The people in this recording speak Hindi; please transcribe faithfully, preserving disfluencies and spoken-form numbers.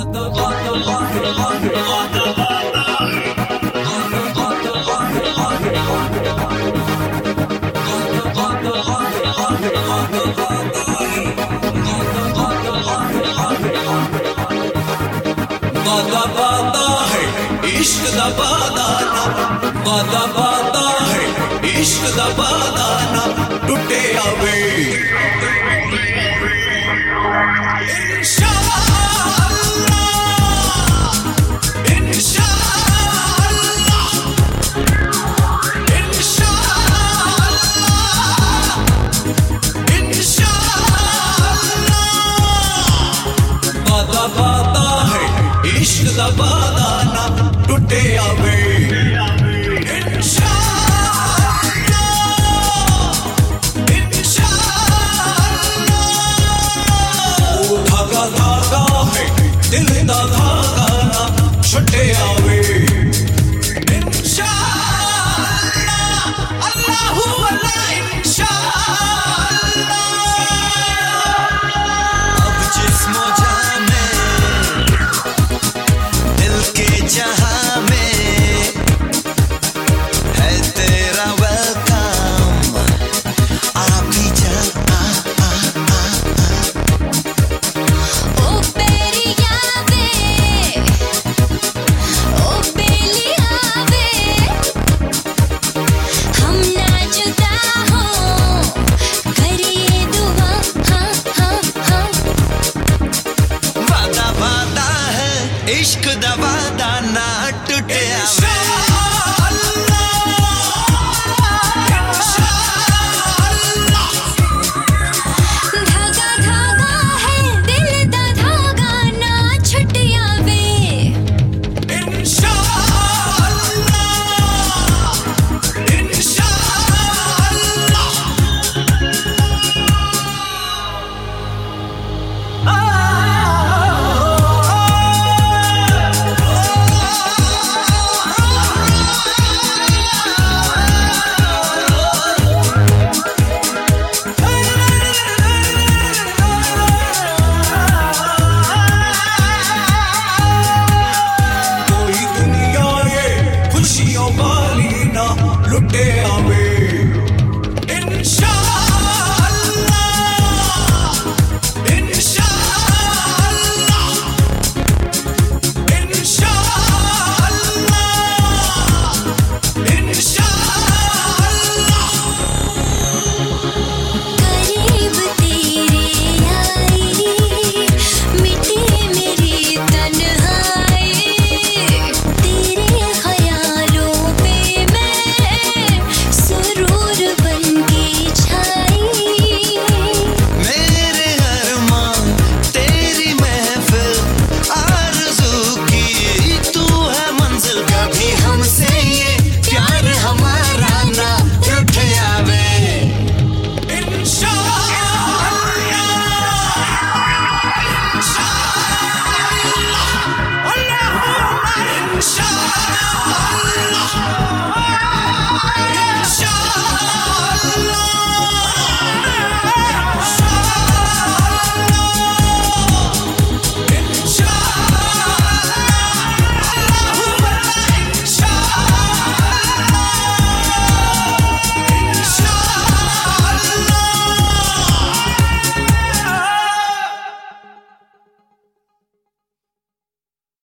वादा वादा है इश्क दा वादाना, वादा वादा है इश्क दा वादाना, टुटे आवे इश्क दा वादाना, टुटे आवे इंशाअल्लाह इंशाअल्लाह। ओ धागा धागा है दिल दा धागा ना, छुटे आवे इंशाअल्लाह। अल्लाहु अल्लाह इंशाअल्लाह। अब जिस्मो जान में जहां में है तेरा वेलकम, आ भी जा आ आ आ ओ बेरिया वे, ओ बेलिया वे, हम ना जुदा हो करिए दुआ हाँ हाँ हाँ। वादा वादा है इश्क दा वादा,